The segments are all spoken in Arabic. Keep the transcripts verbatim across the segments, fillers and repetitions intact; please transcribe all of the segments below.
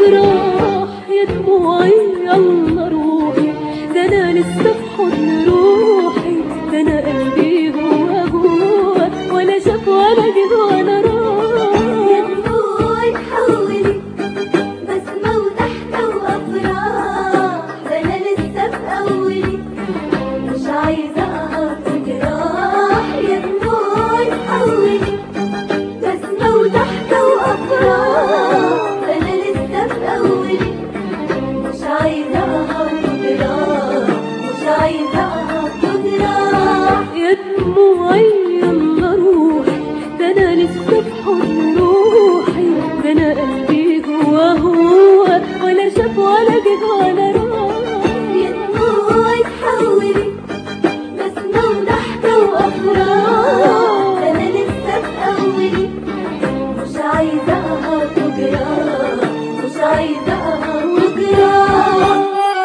وجراح يا دموعي يلا روحي، ده انا لسه في حضن روحي، ده انا قلبي جوا جوا ولا شاف ولا جه ولا راح. يا دموعي اتحولي بسمة وضحكة وأفراح، ده أنا لسه في أولي مش عايزة أقهر وجراح. يا دموعي اتحولي بسمة وضحكة وأفراح، ده أنا لسه في أولي مش عايزة أقهر وجراح، مش عايزة أقهر وجراح. يا دموعي يلا روحي، ده انا لسه في حضن روحي، ده انا قلبي جوا هو ولا شاف ولا جه ولا راح. يا دموعي اتحولي بسمة وضحكة وأفراح، ده أنا لسه في أولي مش عايزة أقهر وجراح، مش عايزة أقهر وجراح.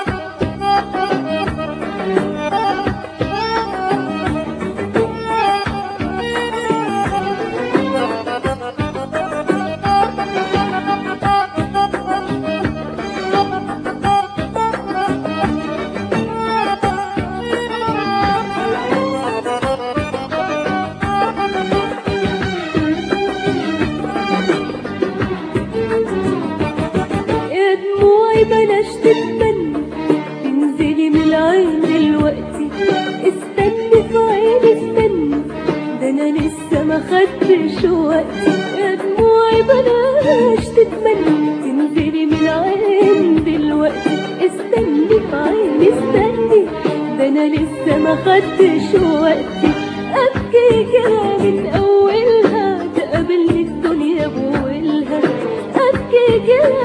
يا دموعي بلاش تتمني تنزلي من العين دلوقتي، استني في عيني استني، ده انا لسه ما خدتش وقتي. يا دموعي بلاش تتمني تنزلي من العين دلوقتي، استني في عيني استني، ده انا لسه ما خدتش وقتي. ابكي كده من اولها تقابلني الدنيا بولها، ابكي كده